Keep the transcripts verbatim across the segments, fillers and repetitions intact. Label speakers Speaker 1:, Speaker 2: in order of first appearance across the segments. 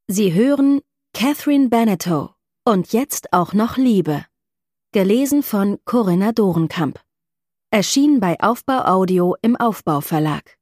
Speaker 1: Sie hören Catherine Beneteau und jetzt auch noch Liebe. Gelesen von Corinna Dorenkamp. Erschienen bei Aufbau Audio im Aufbau Verlag.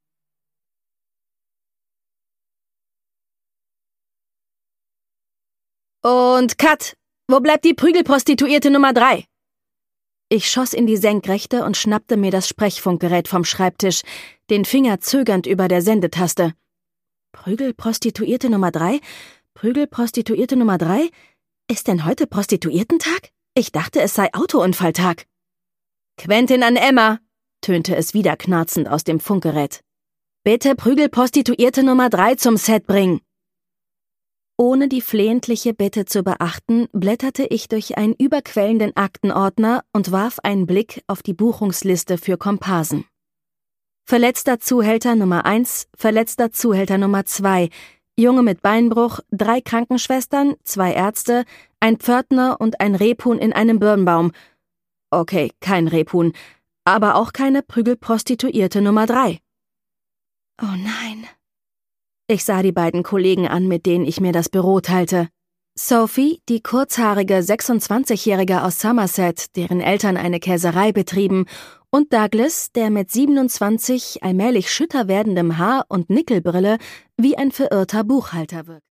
Speaker 1: Und Cut! Wo bleibt die Prügelprostituierte Nummer drei? Ich schoss in die Senkrechte und schnappte mir das Sprechfunkgerät vom Schreibtisch, den Finger zögernd über der Sendetaste. Prügelprostituierte Nummer drei? Prügelprostituierte Nummer drei? Ist denn heute Prostituiertentag? Ich dachte, es sei Autounfalltag. Quentin an Emma, tönte es wieder knarzend aus dem Funkgerät. Bitte Prügelprostituierte Nummer drei zum Set bringen. Ohne die flehentliche Bitte zu beachten, blätterte ich durch einen überquellenden Aktenordner und warf einen Blick auf die Buchungsliste für Komparsen. Verletzter Zuhälter Nummer eins, verletzter Zuhälter Nummer zwei, Junge mit Beinbruch, drei Krankenschwestern, zwei Ärzte, ein Pförtner und ein Rebhuhn in einem Birnbaum. Okay, kein Rebhuhn, aber auch keine Prügelprostituierte Nummer drei. Oh nein. Ich sah die beiden Kollegen an, mit denen ich mir das Büro teilte. Sophie, die kurzhaarige sechsundzwanzigjährige aus Somerset, deren Eltern eine Käserei betrieben, und Douglas, der mit siebenundzwanzig allmählich schütter werdendem Haar und Nickelbrille wie ein verirrter Buchhalter wirkt.